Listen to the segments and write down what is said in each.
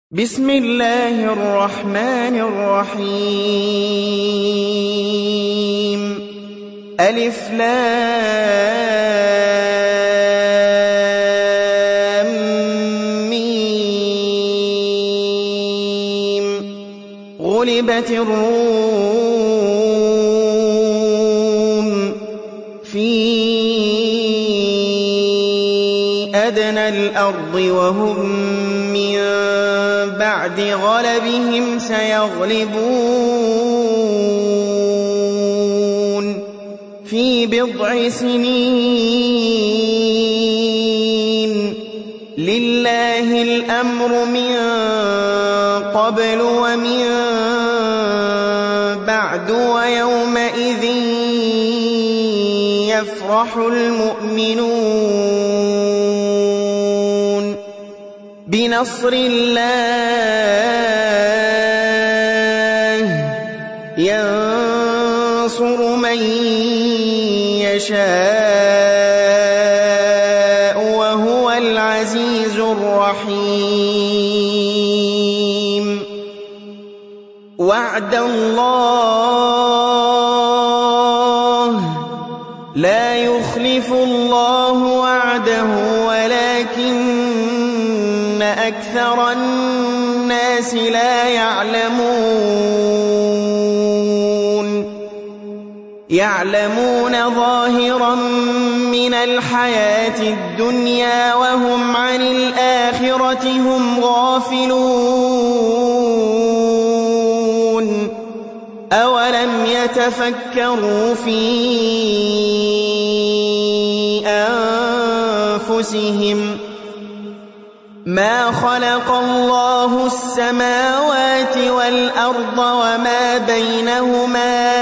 بسم الله الرحمن الرحيم ألف لام ميم غلبت الروم في أدنى الأرض وهم من بعد غلبهم سيغلبون في بضع سنين لله الأمر من قبل ومن بعد ويومئذ يفرح المؤمنون بنصر الله ينصر من يشاء وهو العزيز الرحيم وعد الله لا يخلف الله وعده ولكن أكثر الناس لا يعلمون ظاهرا من الحياة الدنيا وهم عن الآخرة هم غافلون أولم يتفكروا في أنفسهم ما خلق الله السماوات والأرض وما بينهما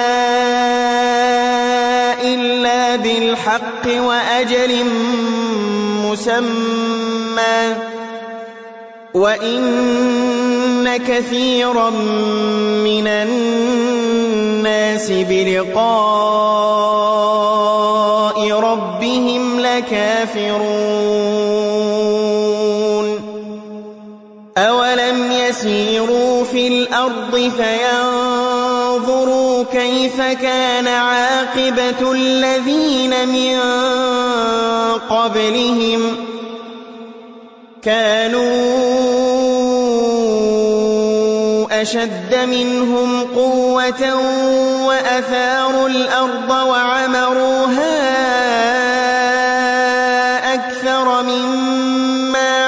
إلا بالحق وأجل مسمى وإن كثيرا من الناس بلقاء ربهم لكافرون أولم يسيروا في الأرض فينظروا كيف كان عاقبة الذين من قبلهم كانوا أشد منهم قوة وأثاروا الأرض وعمروها أكثر مما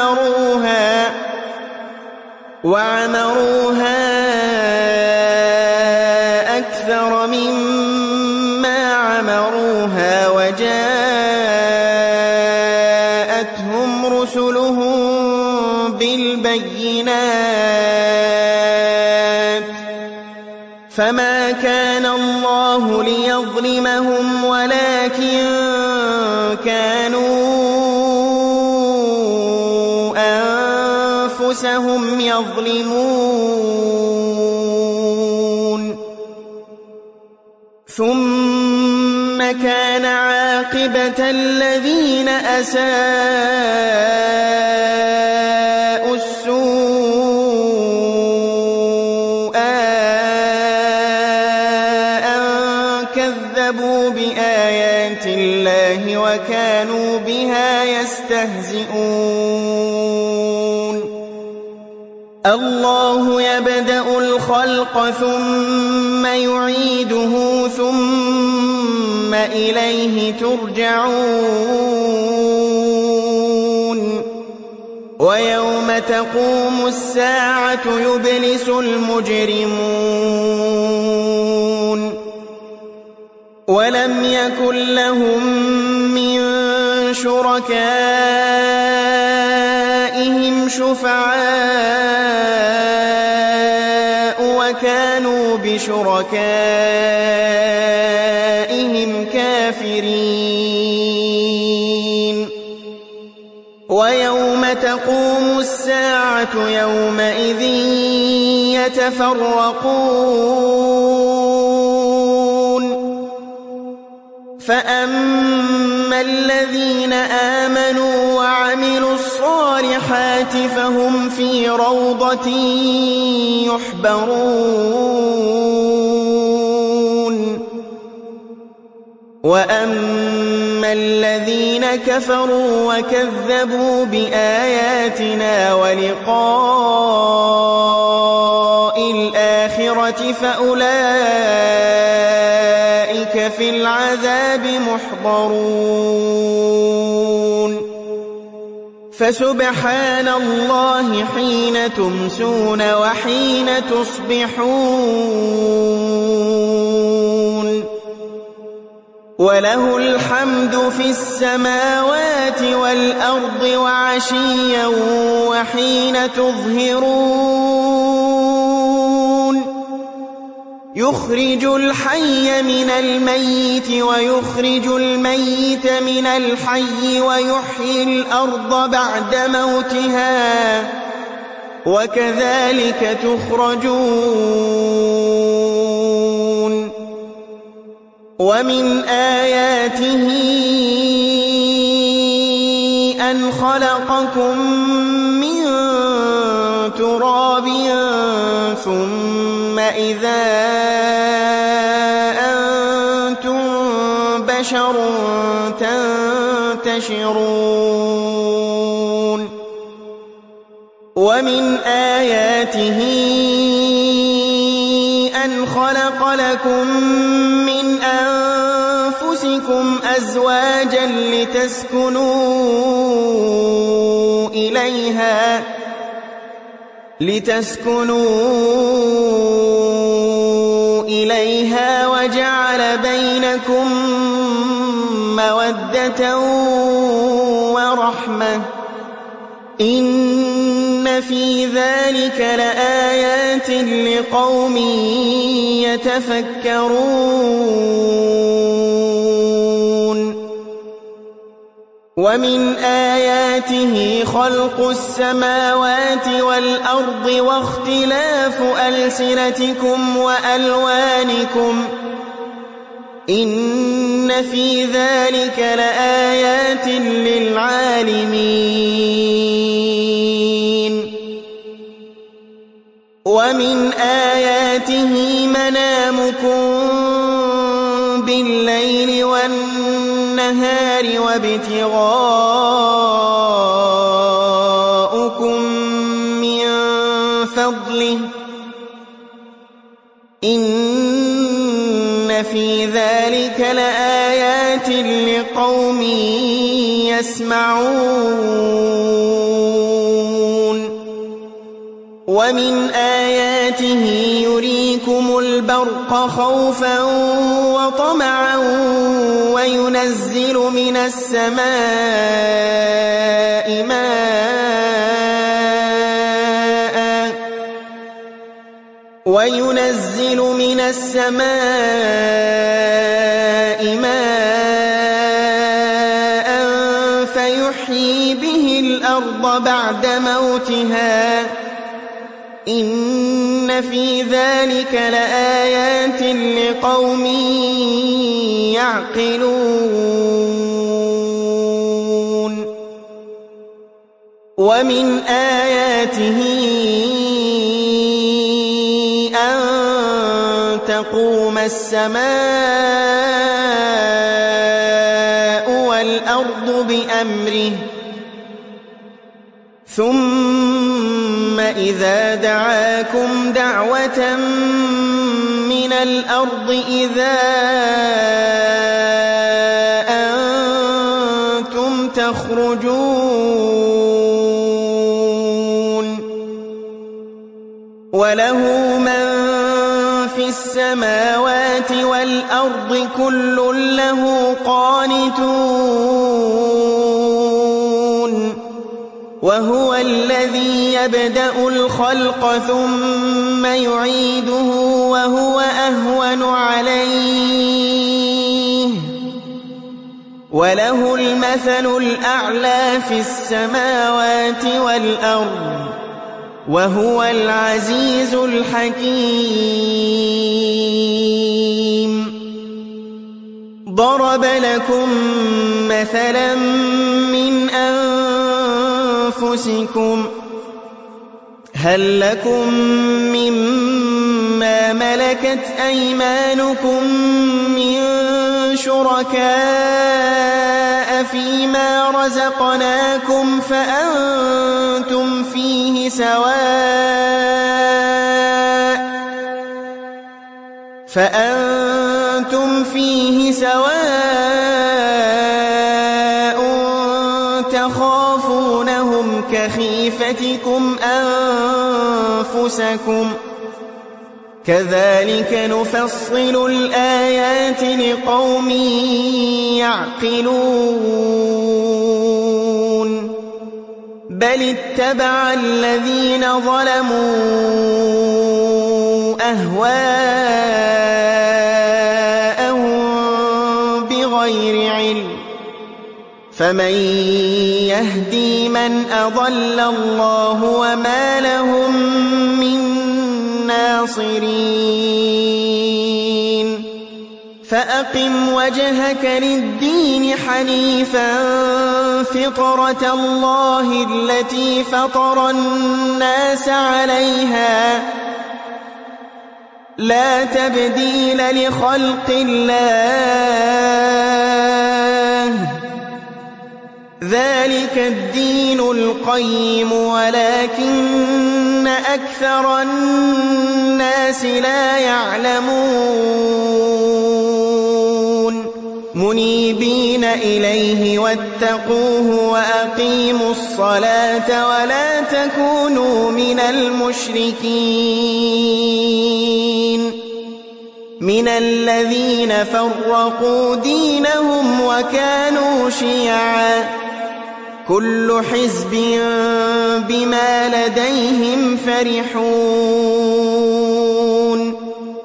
عمروها وجاءتهم رسلهم بالبينات فما كان الله ليظلمهم ولكن كانوا أنفسهم يظلمون ثم كان عاقبة الذين أساءوا السوء أن كذبوا بآيات الله وكانوا بها يستهزئون الله يبدأ الخلق ثم يعيده ثم إليه ترجعون ويوم تقوم الساعة يبلس المجرمون ولم يكن لهم من شركائهم شفعاء وكانوا بشركائهم كافرين ويوم تقوم الساعة يومئذ يتفرقون فأما الذين آمنوا وعملوا الصالحات فهم في روضة يحبرون وأما الذين كفروا وكذبوا بآياتنا ولقاء الآخرة فأولئك في العذاب محضرون فسبحان الله حين تمسون وحين تصبحون وله الحمد في السماوات والأرض وعشيا وحين تظهرون يخرج الحي من الميت ويخرج الميت من الحي ويحيي الأرض بعد موتها وكذلك تخرجون ومن آياته أن خلقكم من تراب ثم إذا أنتم بشر تنتشرون ومن آياته أن خلق لكم من أنفسكم أزواجا لتسكنوا إليها وجعل بينكم مودة ورحمة إن في ذلك لآيات لقوم يتفكرون ومن آياته خلق السماوات والأرض واختلاف ألسنتكم وألوانكم إن في ذلك لآيات للعالمين ومن آياته منامكم بالليل والنهار وابتغاؤكم من فضله إن في ذلك لآيات لقوم يسمعون ومن آياته يريكم البرق خوفا وطمعا وينزل من السماء ماء فيحيي به الأرض بعد موتها إن في ذلك لآيات لقوم يعقلون ومن آياته أن تقوم السماء والأرض بأمره ثم إذا دعاكم دعوة من الأرض إذا أنتم تخرجون وله من في السماوات والأرض كل له قانتون وهو الذي يبدأ الخلق ثم يعيده وهو أهون عليه وله المثل الأعلى في السماوات والأرض وهو العزيز الحكيم ضرب لكم مثلا من أنفسكم هل لكم مما ملكت أيمانكم من شركاء فيما رزقناكم فأنتم فيه سواء تخافونهم كخيفتكم أنفسكم كذلك نفصل الآيات لقوم يعقلون بل اتبع الذين ظلموا أهواءهم بغير علم فمن يهدي من أضل الله وما لهم من ناصرين فأقم وجهك للدين حنيفا فطرة الله التي فطر الناس عليها لا تبديل لخلق الله ذلك الدين القيم ولكن أكثر الناس لا يعلمون منيبين إليه واتقوه وأقيموا الصلاة ولا تكونوا من المشركين من الذين فرقوا دينهم وكانوا شيعا كل حزب بما لديهم فرحون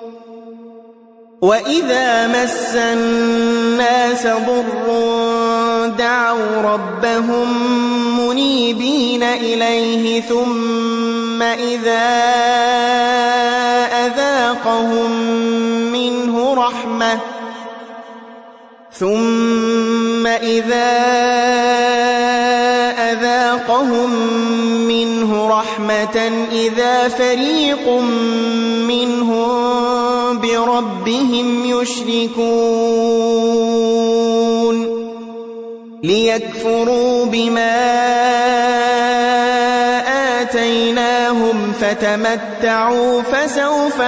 وإذا مس الناس ضر دعوا ربهم منيبين إليه ثم إذا أذاقهم منه رحمة إذا فريق منهم بربهم يشركون ليكفروا بما آتيناهم فتمتعوا فسوف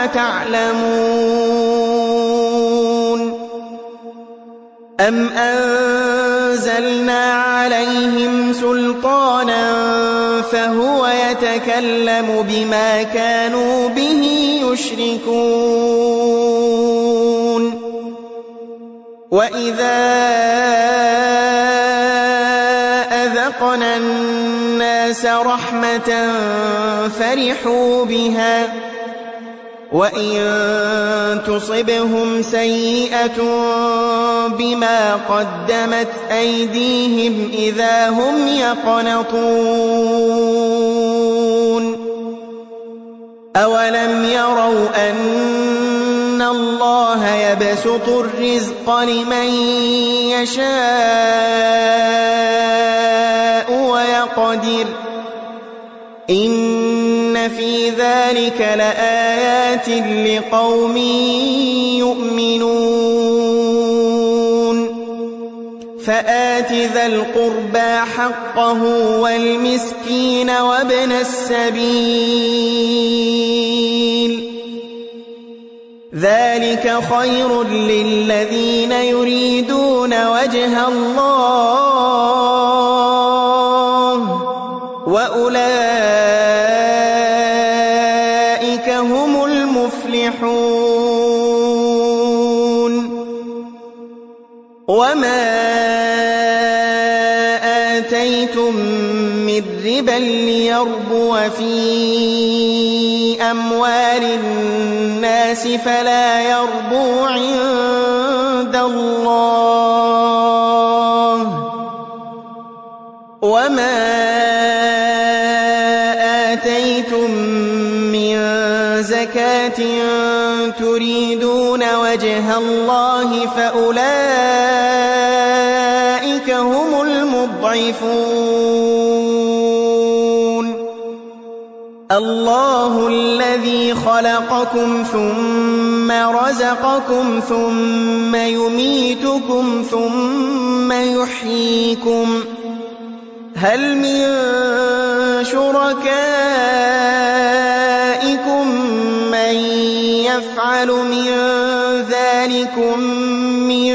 تعلمون أم أنزلنا عليهم سلطانا فهو يتكلم بما كانوا به يشركون وإذا أذقنا الناس رحمة فرحوا بها وإن تصبهم سيئة بما قدمت أيديهم إذا هم يقنطون أولم يروا أن الله يبسط الرزق لمن يشاء ويقدر إن في ذلك لآيات لقوم يؤمنون فآت ذا القربى حقه والمسكين وابن السبيل ذلك خير للذين يريدون وجه الله وأولئك هم المفلحون وما آتيتم من ربا ليربو في أموال الناس فلا يربو عند الله وما آتيتم من زكاة تريدون وجه الله فأولئك هم المضعفون. الله الذي خلقكم ثم رزقكم ثم يميتكم ثم يحييكم هل من شركائكم من يفعل من ذلكم من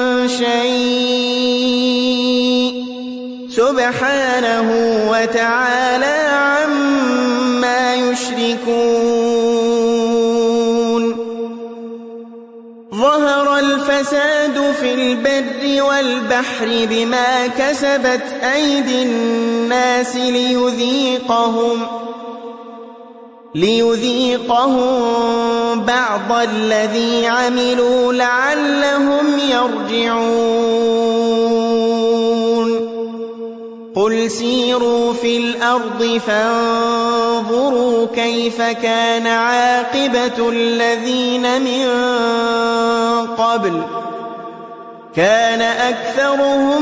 شيء سبحانه وتعالى عما يشركون. ظهر الفساد في البر والبحر بما كسبت أيدي الناس ليذيقهم بعض الذي عملوا لعلهم يرجعون. قل سيروا في الأرض فانظروا كيف كان عاقبة الذين من قبل كان أكثرهم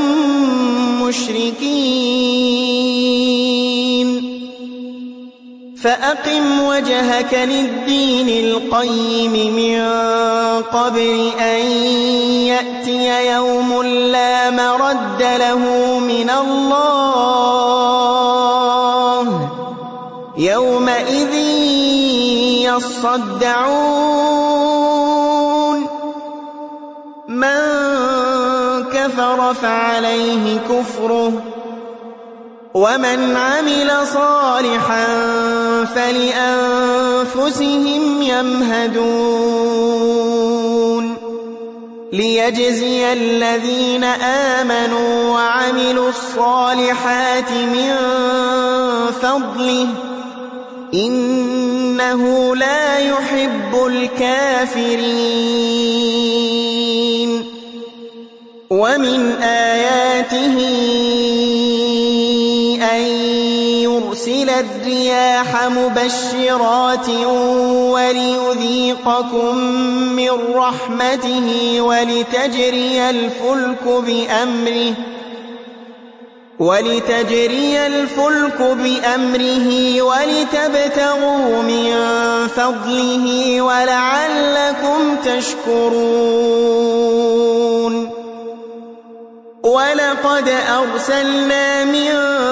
مشركين. فأقم وجهك للدين القيم من قبل أن يأتي يوم لا مرد له من الله يومئذ يصدعون. من كفر فعليه كفره ومن عمل صالحا فلأنفسهم يمهدون. ليجزي الذين آمنوا وعملوا الصالحات من فضله إنه لا يحب الكافرين. ومن آياته أن يرسل الرياح مبشرات وليذيقكم من رحمته ولتجري الفلك بأمره ولتبتغوا من فضله ولعلكم تشكرون. ولقد أرسلنا من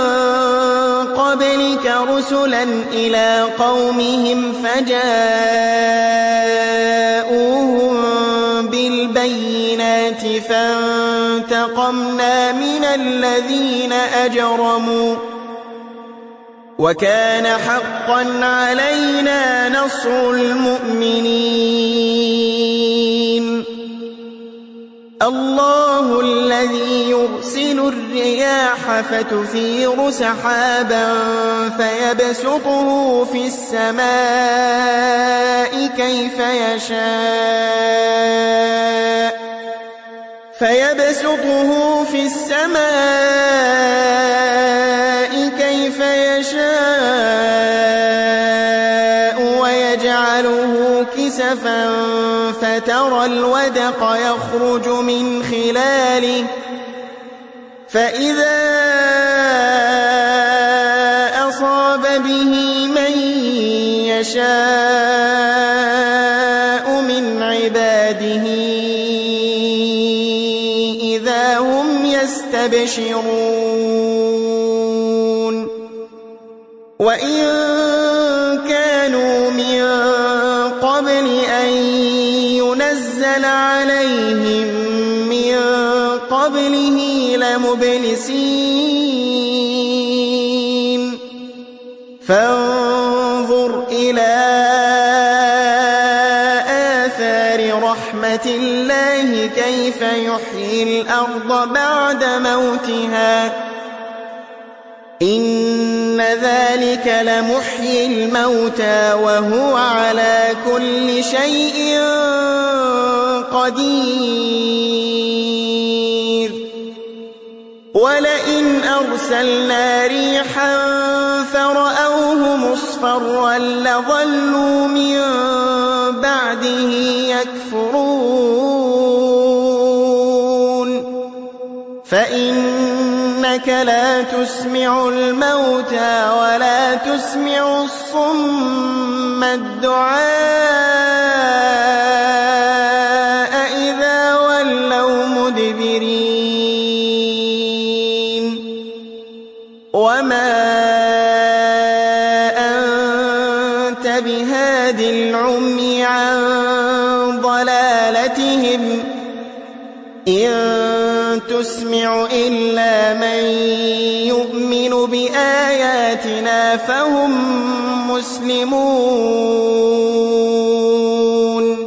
قبلك رسلا إلى قومهم فجاءوهم بالبينات فانتقمنا من الذين أجرموا وكان حقا علينا نصر المؤمنين. الله الذي يرسل الرياح فتثير سحابا فيبسطه في السماء كيف يشاء ويجعله كسفا فترى الودق يخرج من خلاله فإذا أصاب به من يشاء من عباده إذا هم يستبشرون. وإن كانوا من قبل أن ينزل عليهم من قبله لمبلسين. فانظر إلى آثار رحمة الله كيف يحيي الأرض بعد موتها إن ذلك لمحيي الموتى وهو على كل شيء قدير. ولئن أرسلنا ريحا فرأوه مصفرا لظلوا من بعده يكفرون فإنك لا تسمع الموتى ولا تسمع الصم الدعاء إذا ولوا مدبرين وما أنت بهاد العمي عن ضلالتهم إن تسمع إلا من يؤمن بآياتنا فهم مسلمون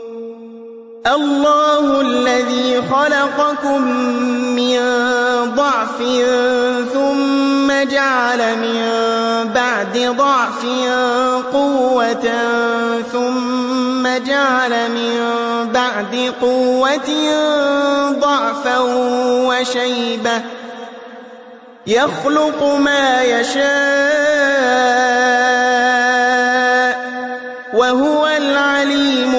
الله الذي خلقكم من ضعف ثم جعل من بعد ضعف قوة ثم جعل من بعد قوة ضعفا وشيبة يخلق ما يشاء وهو العليم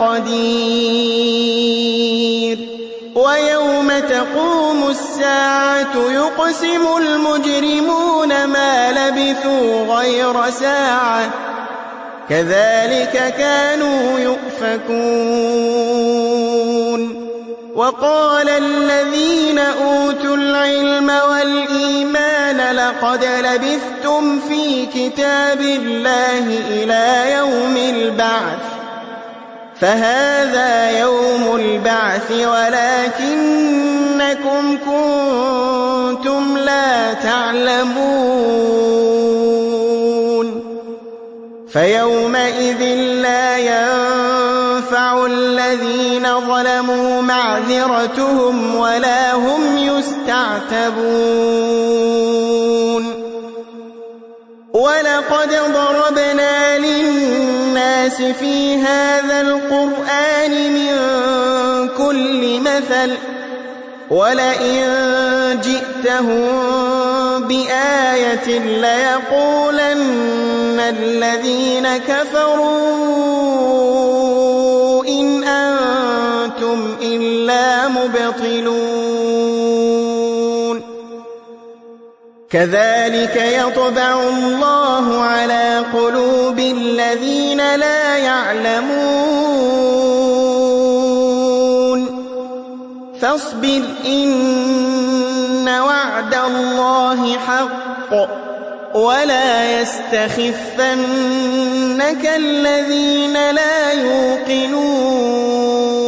القدير ويوم تقوم الساعة يقسم المجرمون ما لبثوا غير ساعة كذلك كانوا يؤفكون وقال الذين أوتوا العلم والإيمان لقد لبثتم في كتاب الله إلى يوم البعث فهذا يوم البعث ولكنكم كنتم لا تعلمون فيومئذ لا ينفع الذين ظلموا معذرتهم ولا هم يستعتبون ولقد ضربنا للناس في هذا القرآن من كل مثل ولئن جئتهم بآية ليقولن الذين كفروا إن أنتم إلا مبطلون كذلك يطبع الله على قلوب الذين لا يعلمون فاصبر إن وعد الله حق ولا يستخفنك الذين لا يوقنون